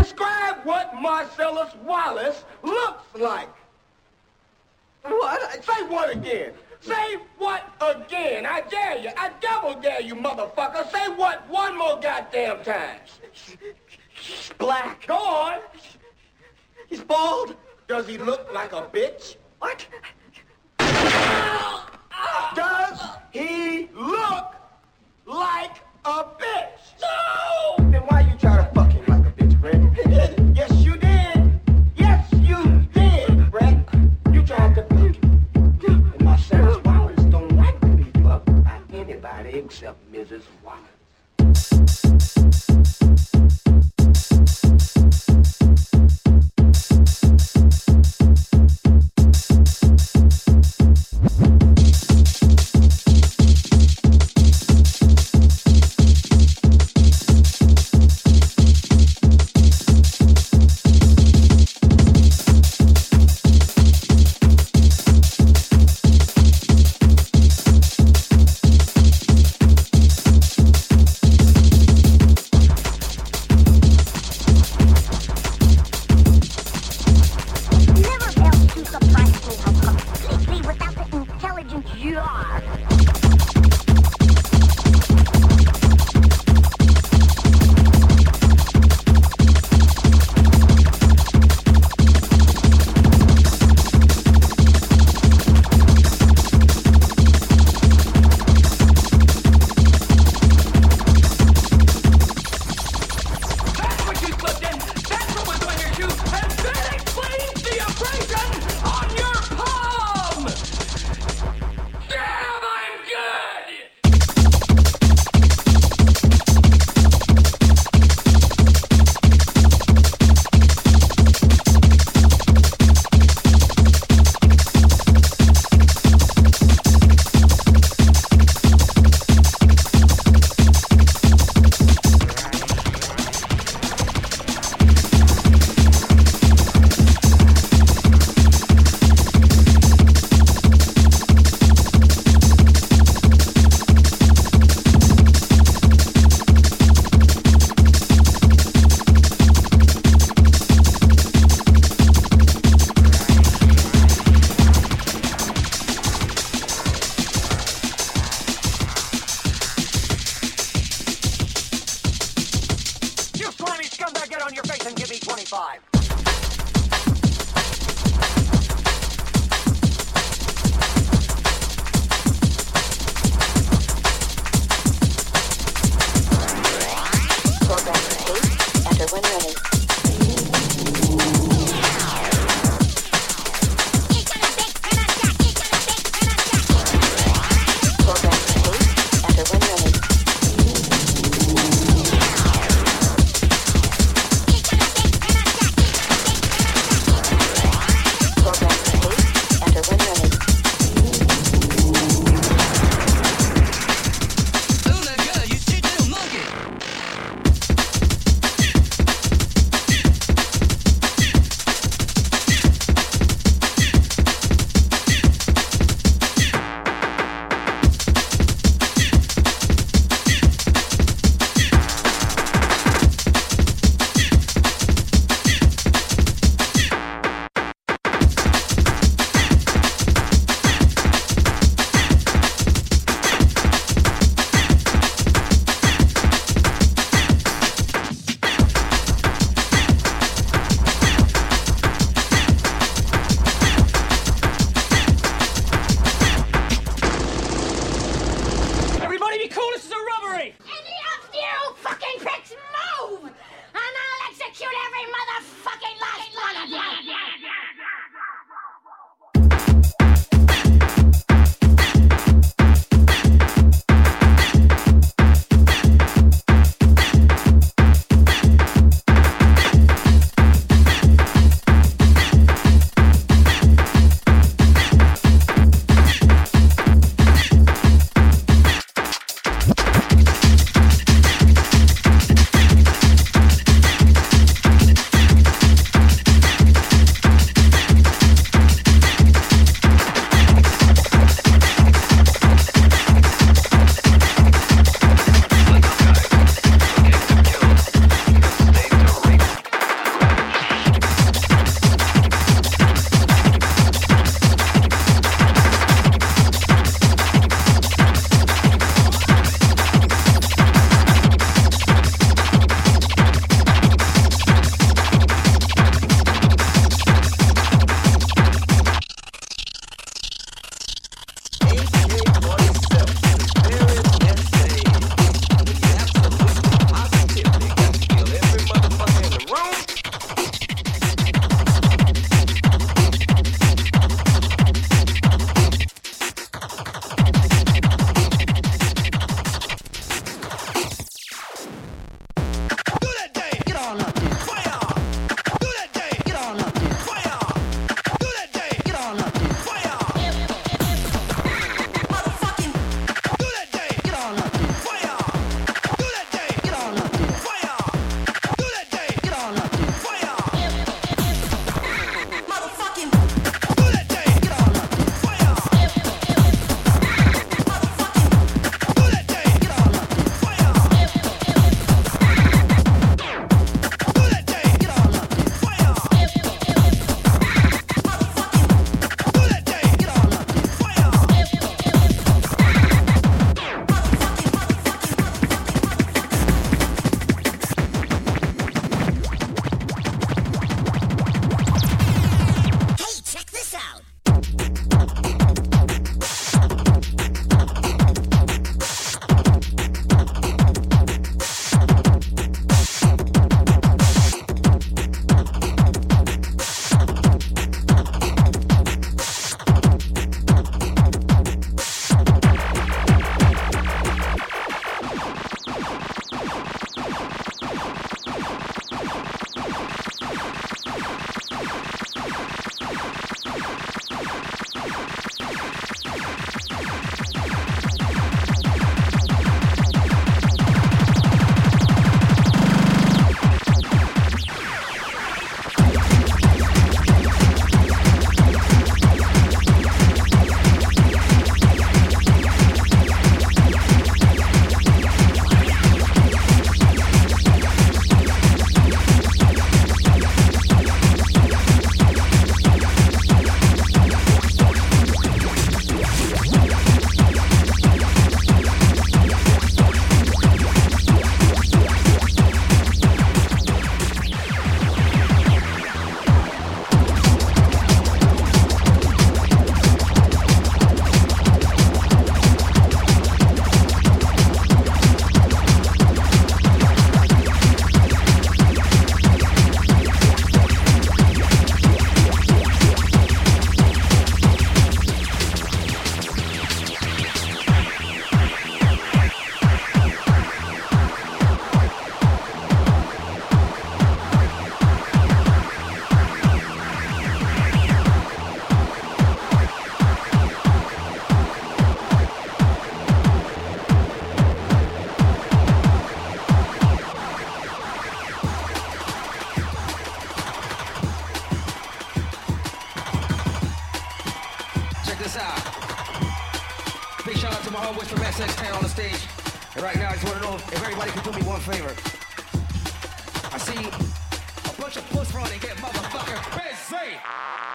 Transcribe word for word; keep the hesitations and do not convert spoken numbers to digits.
Describe what Marcellus Wallace looks like. What? Say what again? Say what again? I dare you. I double dare you, motherfucker. Say what one more goddamn time. He's black. Go on. He's bald. Does he look like a bitch? What? Does he look like a bitch? No! Then why you try to fuck him like a bitch, Brett? Yes, you did. Yes, you did, Brett. You tried to fuck him. And Marcellus Wallace don't like to be fucked by anybody except Missus Wallace. S X ten on the stage. And right now, I just want to know if everybody can do me one favor. I see a bunch of puss run and get motherfucking busy.